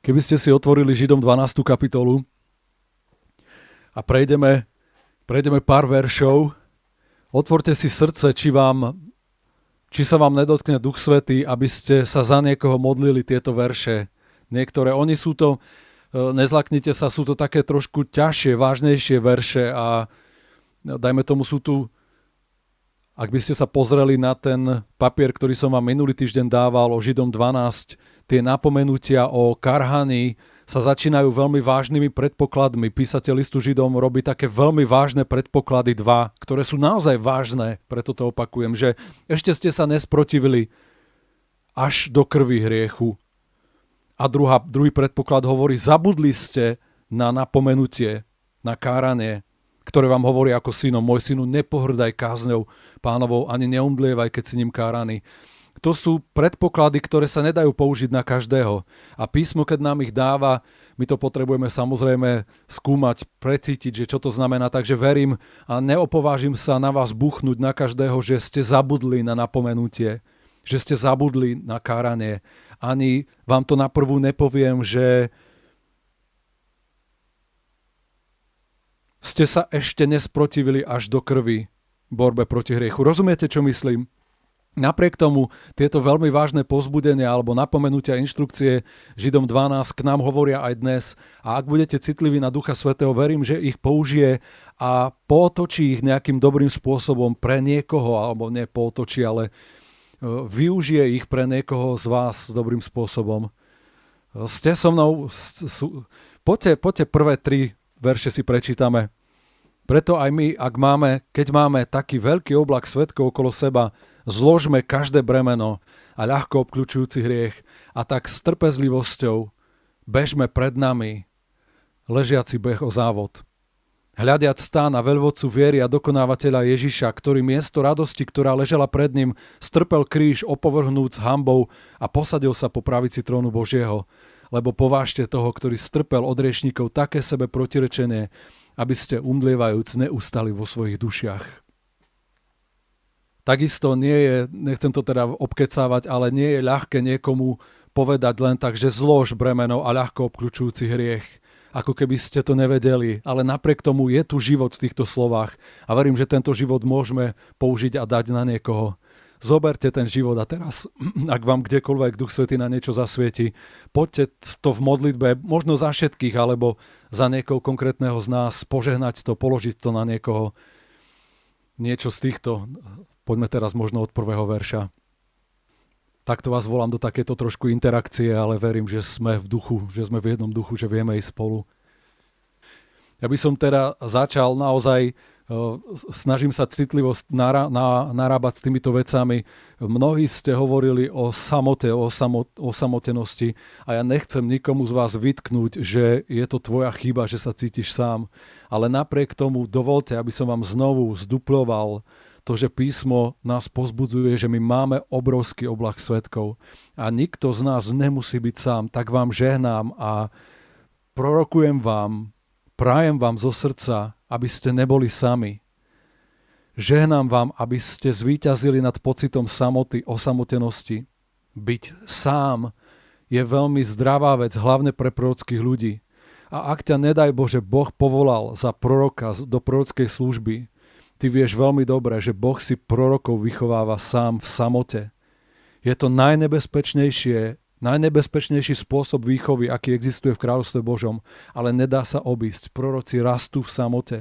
Keby ste si otvorili Židom 12. kapitolu a prejdeme pár veršov, otvorte si srdce, či sa vám nedotkne Duch Svätý, aby ste sa za niekoho modlili tieto verše. Niektoré, oni sú to, nezlaknite sa, sú to také trošku ťažšie, vážnejšie verše a dajme tomu sú tu, ak by ste sa pozreli na ten papier, ktorý som vám minulý týždeň dával o Židom 12, tie napomenutia o karhaní sa začínajú veľmi vážnymi predpokladmi. Písateľ listu Židom robí také veľmi vážne predpoklady 2, ktoré sú naozaj vážne, preto to opakujem, že ešte ste sa nesprotivili až do krvi hriechu. A druhý predpoklad hovorí, zabudli ste na napomenutie, na káranie, ktoré vám hovorí ako synom, môj synu, nepohrdaj kázňou Pánovou, ani neumdlievaj, keď si ním káraný. To sú predpoklady, ktoré sa nedajú použiť na každého. A písmo, keď nám ich dáva, my to potrebujeme samozrejme skúmať, precítiť, že čo to znamená. Takže verím a neopovážim sa na vás buchnúť na každého, že ste zabudli na napomenutie, že ste zabudli na káranie. Ani vám to naprvu nepoviem, že ste sa ešte nesprotivili až do krvi borbe proti hriechu. Rozumiete, čo myslím? Napriek tomu tieto veľmi vážne povzbudenia alebo napomenutia inštrukcie Židom 12 k nám hovoria aj dnes. A ak budete citliví na Ducha Svätého, verím, že ich použije a pootočí ich nejakým dobrým spôsobom pre niekoho, alebo nie pootočí, ale využije ich pre niekoho z vás dobrým spôsobom. Ste so mnou? Poďte prvé 3 verše si prečítame. Preto aj my, keď máme taký veľký oblak svedkov okolo seba, zložme každé bremeno a ľahko obkľúčujúci hriech a tak s trpezlivosťou bežme pred nami ležiaci beh o závod. Hľadiac stá na veľvodcu viery a dokonávateľa Ježiša, ktorý miesto radosti, ktorá ležela pred ním, strpel kríž opovrhnúc hanbou a posadil sa po pravici trónu Božieho. Lebo povážte toho, ktorý strpel od hriešnikov také sebe protirečenie, aby ste umdlievajúc neustali vo svojich dušiach. Takisto nechcem to teda obkecávať, ale nie je ľahké niekomu povedať len tak, že zlož bremeno a ľahko obkľúčujúci hriech. Ako keby ste to nevedeli, ale napriek tomu je tu život v týchto slovách a verím, že tento život môžeme použiť a dať na niekoho. Zoberte ten život a teraz, ak vám kdekoľvek Duch Svätý na niečo zasvieti, poďte to v modlitbe, možno za všetkých, alebo za niekoho konkrétneho z nás, požehnať to, položiť to na niekoho. Niečo z týchto, poďme teraz možno od prvého verša. Takto vás volám do takéto trošku interakcie, ale verím, že sme v duchu, že sme v jednom duchu, že vieme ísť spolu. Ja by som teda začal naozaj, snažím sa citlivo narábať s týmito vecami. Mnohí ste hovorili o samote, o samotenosti a ja nechcem nikomu z vás vytknúť, že je to tvoja chyba, že sa cítiš sám. Ale napriek tomu dovolte, aby som vám znovu zduploval to, že písmo nás pozbudzuje, že my máme obrovský oblak svedkov a nikto z nás nemusí byť sám. Tak vám žehnám a prorokujem vám, prajem vám zo srdca, aby ste neboli sami. Žehnám vám, aby ste zvíťazili nad pocitom samoty, osamotenosti. Byť sám je veľmi zdravá vec, hlavne pre prorockých ľudí. A ak ťa, nedaj Bože, Boh povolal za proroka do prorockej služby, ty vieš veľmi dobre, že Boh si prorokov vychováva sám v samote. Je to najnebezpečnejší spôsob výchovy, aký existuje v kráľovstve Božom, ale nedá sa obísť. Proroci rastú v samote.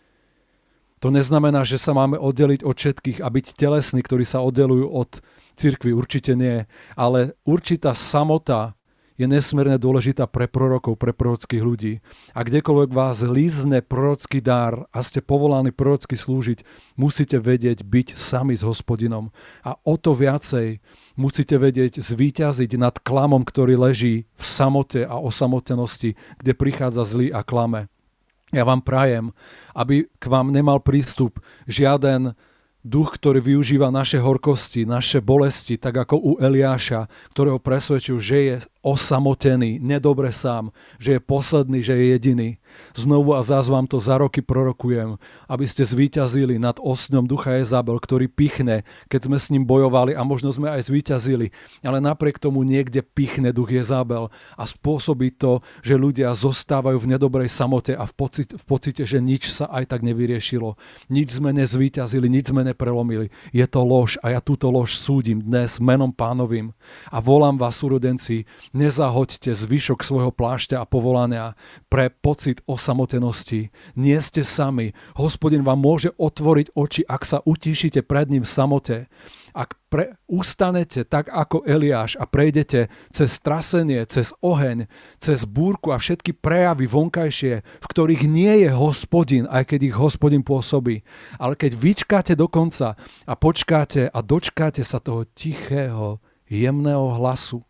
To neznamená, že sa máme oddeliť od všetkých a byť telesní, ktorí sa oddelujú od cirkvi, určite nie. Ale určitá samota je nesmierne dôležitá pre prorokov, pre prorockých ľudí. A kdekoľvek vás lízne prorocký dar a ste povolaní prorocky slúžiť, musíte vedieť byť sami s Hospodinom. A o to viacej musíte vedieť zvíťaziť nad klamom, ktorý leží v samote a osamotenosti, kde prichádza zlý a klame. Ja vám prajem, aby k vám nemal prístup žiaden Duch, ktorý využíva naše horkosti, naše bolesti, tak ako u Eliáša, ktorého presvedčil, že je osamotený, nedobre sám, že je posledný, že je jediný. Znovu a zás vám to za roky prorokujem, aby ste zvíťazili nad osňom ducha Jezabel, ktorý pichne, keď sme s ním bojovali a možno sme aj zvíťazili, ale napriek tomu niekde pichne duch Jezabel a spôsobí to, že ľudia zostávajú v nedobrej samote a v pocite, že nič sa aj tak nevyriešilo. Nič sme nezvíťazili, nič sme neprelomili. Je to lož a ja túto lož súdim dnes menom Pánovým a volám vás, súrodenci, nezahoďte zvyšok svojho plášťa a povolania pre pocit osamotenosti. Nie ste sami. Hospodin vám môže otvoriť oči, ak sa utíšite pred ním v samote. Ak ustanete tak ako Eliáš a prejdete cez trasenie, cez oheň, cez búrku a všetky prejavy vonkajšie, v ktorých nie je Hospodin, aj keď ich Hospodin pôsobí. Ale keď vyčkáte do konca a počkáte a dočkáte sa toho tichého, jemného hlasu,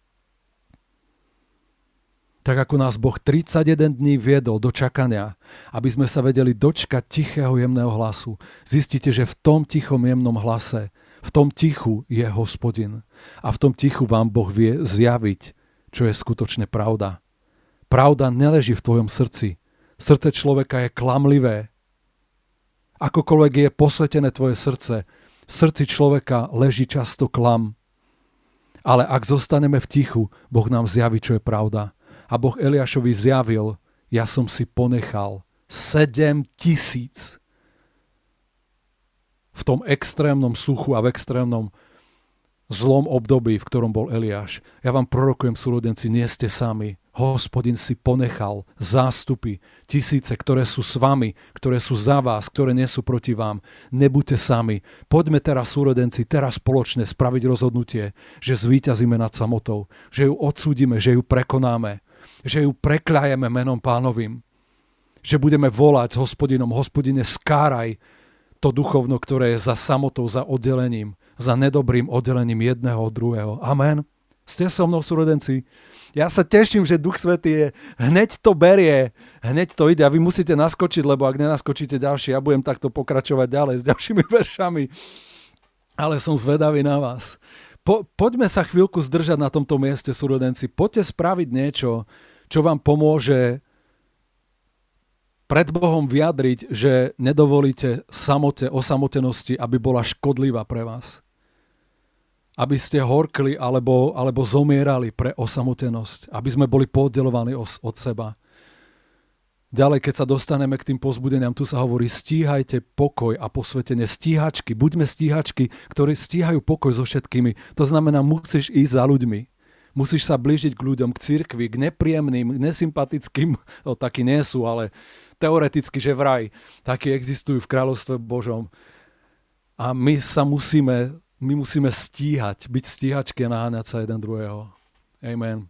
tak ako nás Boh 31 dní viedol do čakania, aby sme sa vedeli dočkať tichého, jemného hlasu. Zistíte, že v tom tichom, jemnom hlase, v tom tichu je Hospodin. A v tom tichu vám Boh vie zjaviť, čo je skutočne pravda. Pravda neleží v tvojom srdci. Srdce človeka je klamlivé. Akokoľvek je posvetené tvoje srdce, v srdci človeka leží často klam. Ale ak zostaneme v tichu, Boh nám zjaví, čo je pravda. A Boh Eliášovi zjavil, ja som si ponechal 7 000 v tom extrémnom suchu a v extrémnom zlom období, v ktorom bol Eliáš. Ja vám prorokujem, súrodenci, nie ste sami. Hospodin si ponechal zástupy, tisíce, ktoré sú s vami, ktoré sú za vás, ktoré nie sú proti vám. Nebuďte sami. Poďme teraz, súrodenci, teraz spoločne spraviť rozhodnutie, že zvíťazíme nad samotou, že ju odsúdime, že ju prekonáme, že ju prekľajeme menom Pánovým, že budeme volať s Hospodinom, Hospodine, skáraj to duchovno, ktoré je za samotou, za oddelením, za nedobrým oddelením jedného od druhého. Amen. Ste so mnou, súrodenci? Ja sa teším, že Duch Svätý je, hneď to berie, hneď to ide a vy musíte naskočiť, lebo ak nenaskočíte ďalšie, ja budem takto pokračovať ďalej s ďalšími veršami. Ale som zvedavý na vás. Poďme sa chvíľku zdržať na tomto mieste, súrodenci. Poďte spraviť niečo, čo vám pomôže pred Bohom vyjadriť, že nedovolíte samote, osamotenosti, aby bola škodlivá pre vás. Aby ste horkli alebo zomierali pre osamotenosť. Aby sme boli pooddelovaní od seba. Ďalej, keď sa dostaneme k tým povzbudeniam, tu sa hovorí, stíhajte pokoj a posvetenie. Stíhačky, buďme stíhačky, ktorí stíhajú pokoj so všetkými. To znamená, musíš ísť za ľuďmi. Musíš sa blížiť k ľuďom, k cirkvi, k nepríjemným, nesympatickým, takí nie sú, ale teoreticky, že vraj, takí existujú v kráľovstve Božom. A my musíme stíhať, byť stíhačky a naháňať sa jeden druhého. Amen.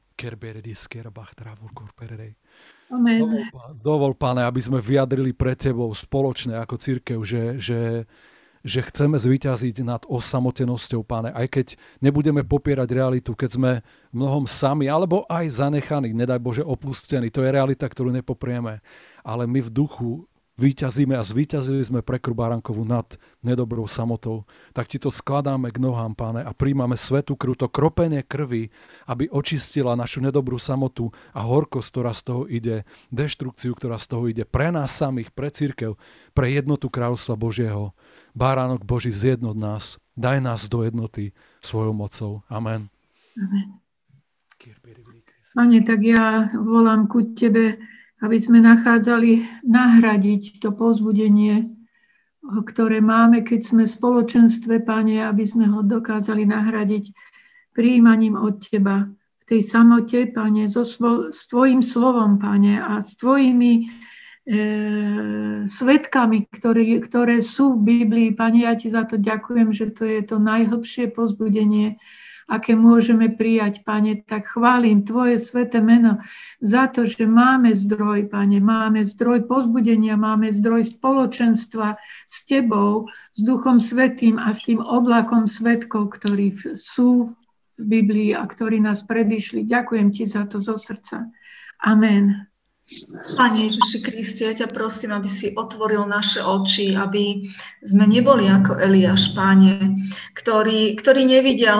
Amen. Dovol, Pane, aby sme vyjadrili pre Tebou spoločne ako cirkev, že chceme zvíťaziť nad osamotenosťou, Pane, aj keď nebudeme popierať realitu, keď sme mnohom sami, alebo aj zanechaní, nedaj Bože, opustení. To je realita, ktorú nepoprieme. Ale my v duchu víťazíme a zvíťazili sme pre krv baránkovú nad nedobrou samotou. Tak Ti to skladáme k nohám, Pane, a príjmame svätú krv, to kropenie krvi, aby očistila našu nedobrú samotu a horkosť, ktorá z toho ide, deštrukciu, ktorá z toho ide, pre nás samých, pre cirkev, pre jednotu kráľovstva Božieho. Baránok Boží, zjednoť nás, daj nás do jednoty svojou mocou. Amen. Amen. Pane, tak ja volám ku Tebe, aby sme nachádzali nahradiť to povzbudenie, ktoré máme, keď sme v spoločenstve, Pane, aby sme ho dokázali nahradiť prijímaním od Teba v tej samote, Pane, s Tvojim slovom, Pane, a s Tvojimi svedkami, ktoré sú v Biblii. Pane, ja Ti za to ďakujem, že to je to najhlbšie povzbudenie, aké môžeme prijať, Pane. Tak chválim Tvoje sväté meno za to, že máme zdroj, Pane, máme zdroj povzbudenia, máme zdroj spoločenstva s Tebou, s Duchom Svätým a s tým oblakom svedkov, ktorí sú v Biblii a ktorí nás predišli. Ďakujem Ti za to zo srdca. Amen. Pane Ježiši Kriste, ja ťa prosím, aby si otvoril naše oči, aby sme neboli ako Eliáš, Pane, ktorý nevidel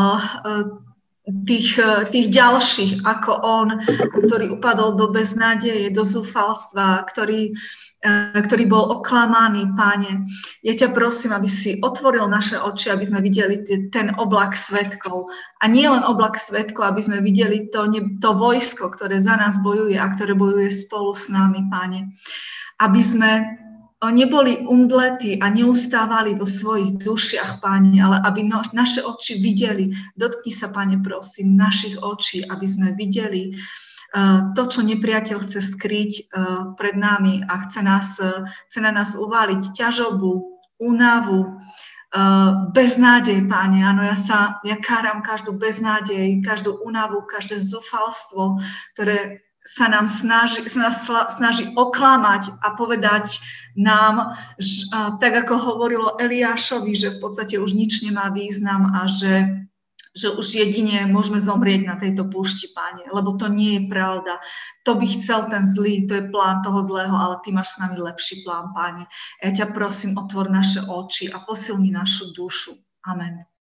tých ďalších ako on, ktorý upadol do beznádeje, do zúfalstva, ktorý bol oklamaný, Pane. Ja ťa prosím, aby si otvoril naše oči, aby sme videli ten oblak svedkov. A nie len oblak svedkov, aby sme videli to vojsko, ktoré za nás bojuje a ktoré bojuje spolu s nami, Pane. Aby sme neboli umdletí a neustávali vo svojich dušiach, Pane, ale aby naše oči videli. Dotkni sa, Pane, prosím, našich očí, aby sme videli to, čo nepriateľ chce skryť pred nami a chce na nás uvaliť ťažobu, únavu, beznádej, Páne. Áno, ja káram každú beznádej, každú únavu, každé zúfalstvo, ktoré sa nám snaží oklamať a povedať nám, tak ako hovorilo Eliášovi, že v podstate už nič nemá význam a že už jedine môžeme zomrieť na tejto púšti, Páne, lebo to nie je pravda. To by chcel ten zlý, to je plán toho zlého, ale Ty máš s nami lepší plán, Páne. Ja ťa prosím, otvor naše oči a posilni našu dušu. Amen.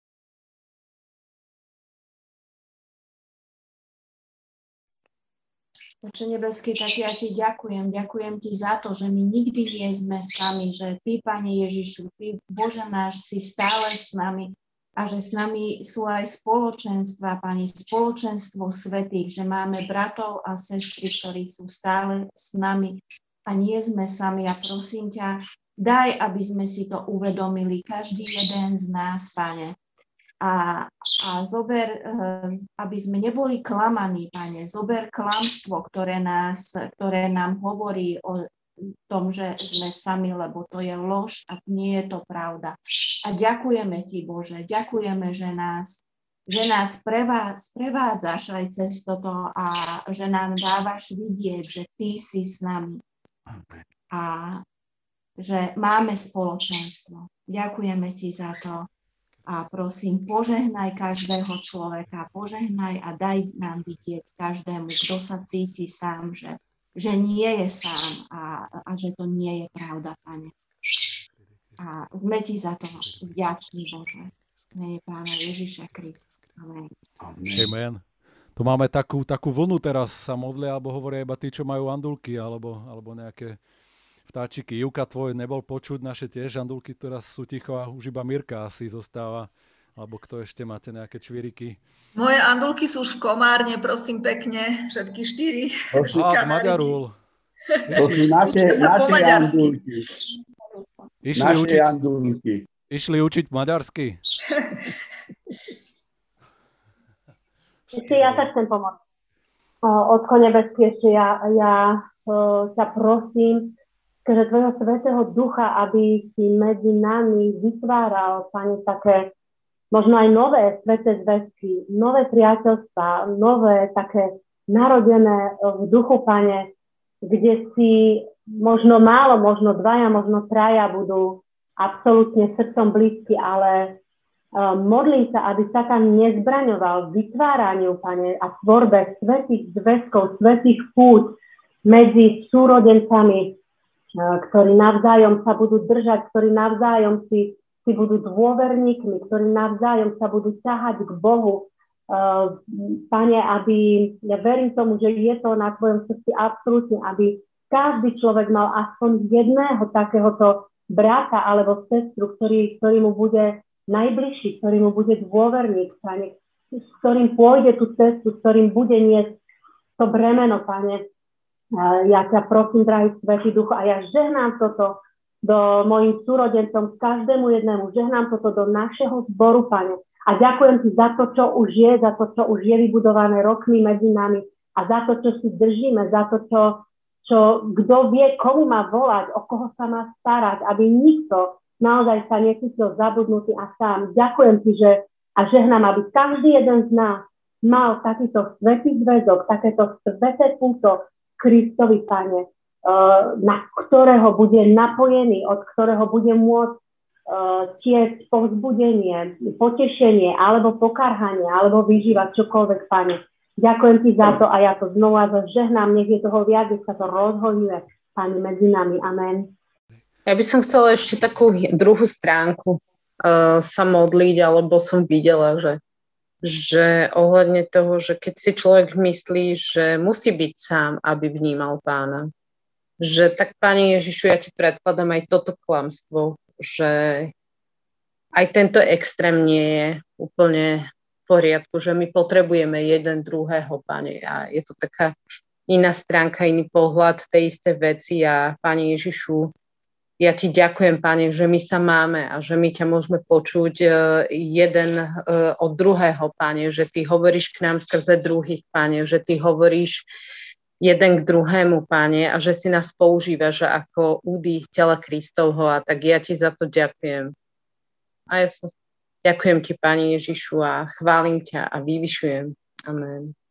Oče nebeský, tak ja Ti ďakujem. Ďakujem Ti za to, že my nikdy nie sme sami, že Ty, Pane Ježišu, Ty, Bože náš, si stále s nami. A že s nami sú aj spoločenstva, Pani, spoločenstvo svätých, že máme bratov a sestry, ktorí sú stále s nami a nie sme sami. A prosím ťa, daj, aby sme si to uvedomili, každý jeden z nás, Pane. A zober, aby sme neboli klamaní, Pane, zober klamstvo, ktoré nám hovorí o tom, že sme sami, lebo to je lož a nie je to pravda. A ďakujeme Ti, Bože, ďakujeme, že nás sprevádzaš aj cez toto a že nám dávaš vidieť, že Ty si s nami a že máme spoločenstvo. Ďakujeme Ti za to a prosím, požehnaj každého človeka, požehnaj a daj nám vidieť každému, kto sa cíti sám, že nie je sám a že to nie je pravda, Pane. A sme Ti za to vďační, Bože. Mene Pána Ježiša Krista. Amen. Amen. Tu máme takú vlnu teraz sa modlia, alebo hovoria iba tí, čo majú andulky, alebo nejaké vtáčiky. Júka, tvoj nebol počuť, naše tiež andulky teraz sú ticho a už iba Mirka asi zostáva. Alebo kto ešte máte nejaké čvíriky? Moje andulky sú už v komárne, prosím pekne, všetky 4. Maďarul. To sú naše andulky. Išli učiť maďarsky. Ešte ja sa chcem pomôcť. Otko nebeský, ešte ja ťa prosím, že Tvojho Svätého Ducha, aby si medzi nami vytváral, Pane, také možno aj nové sväté zväzky, nové priateľstvá, nové také narodené v duchu, Pane, kde si možno málo, možno dvaja, možno traja budú absolútne srdcom blízky, ale modlím sa, aby Satan nezbraňoval vytváraniu, Pane, a tvorbe svätých zväzkov, svätých pút medzi súrodencami, ktorí navzájom sa budú držať, ktorí navzájom si budú dôverníkmi, ktorí navzájom sa budú ťahať k Bohu. Pane, ja verím tomu, že je to na Tvojom srdci absolútne, aby každý človek mal aspoň jedného takéhoto brata alebo sestru, ktorý mu bude najbližší, ktorý mu bude dôverník, Pane, s ktorým pôjde tú cestu, s ktorým bude niesť to bremeno, Pane. Ja ťa prosím, drahý Svätý Duch, a ja žehnám toto do mojim súrodencom, každému jednému, žehnám toto do našeho zboru, Pane. A ďakujem Ti za to, čo už je, za to, čo už je vybudované rokmi medzi nami a za to, čo si držíme, za to, čo kto vie, komu má volať, o koho sa má starať, aby nikto naozaj sa necítil zabudnutý a sám. Ďakujem Ti, a žehnám, aby každý jeden z nás mal takýto svätý zväzok, takéto sväté púto Kristovi, Pane, na ktorého bude napojený, od ktorého bude môcť tiecť povzbudenie, potešenie, alebo pokarhanie, alebo vyžívať čokoľvek, Pane. Ďakujem ti za to a ja to znova zažehnám, nech je toho viac, nech sa to rozhoďuje, Pane, medzi nami. Amen. Ja by som chcela ešte takú druhú stránku sa modliť, alebo som videla, že ohľadne toho, že keď si človek myslí, že musí byť sám, aby vnímal Pána, že tak, Pane Ježišu, ja ti predkladám aj toto klamstvo, že aj tento extrém nie je úplne v poriadku, že my potrebujeme jeden druhého, Pane, a je to taká iná stránka, iný pohľad tej isté veci a Pane Ježišu, ja ti ďakujem, Pane, že my sa máme a že my ťa môžeme počuť jeden od druhého, Pane, že ty hovoríš k nám skrze druhých, Pane, že ty hovoríš jeden k druhému, Pane, a že si nás používaš ako údy tela Kristovho a tak ja ti za to ďakujem. A ja ďakujem ti, Pane Ježišu, a chválim ťa a vyvyšujem. Amen.